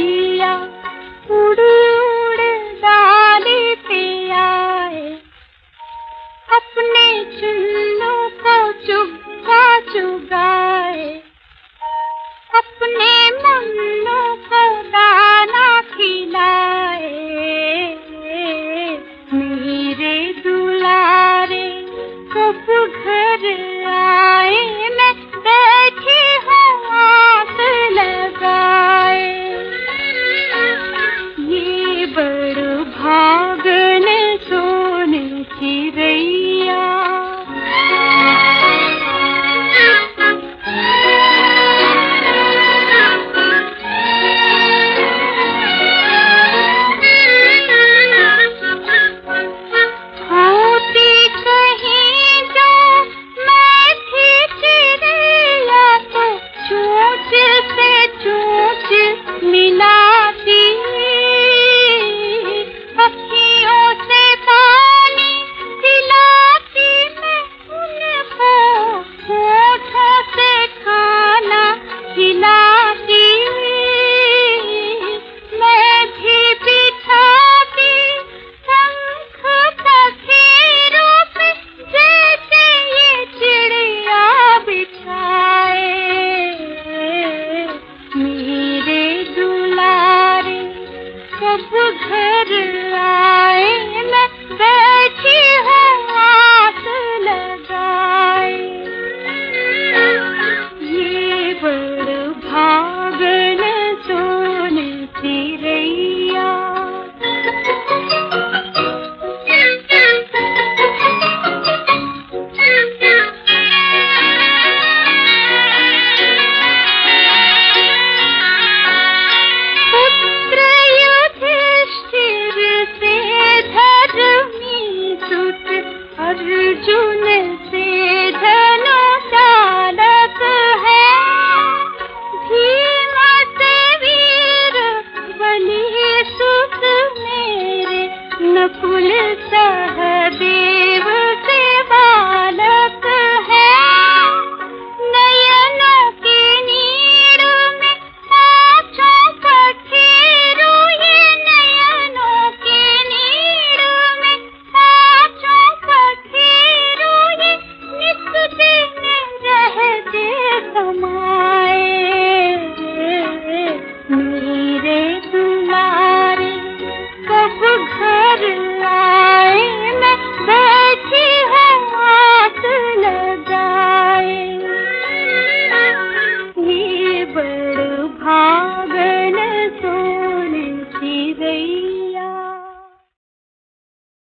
चिड़ैया उड़ उड़ डाली पे आए, अपने चुल्लू को चुगा चुगाए, अपने मुन्नू को दाना खिलाए। मेरे दुलारे कब घर आए, मैं बैठी हूँ आस लगाए। ये बड़ भागन सोन चिड़ैया, मिलाती पक्षियों से पानी पिलाती, मैं उनको होठों से खाना खिलाती। मैं भी बिछाती पंख पखेरों पे, जैसे ये चिड़िया बिछाए। मेरे दुलारे कब घर आए।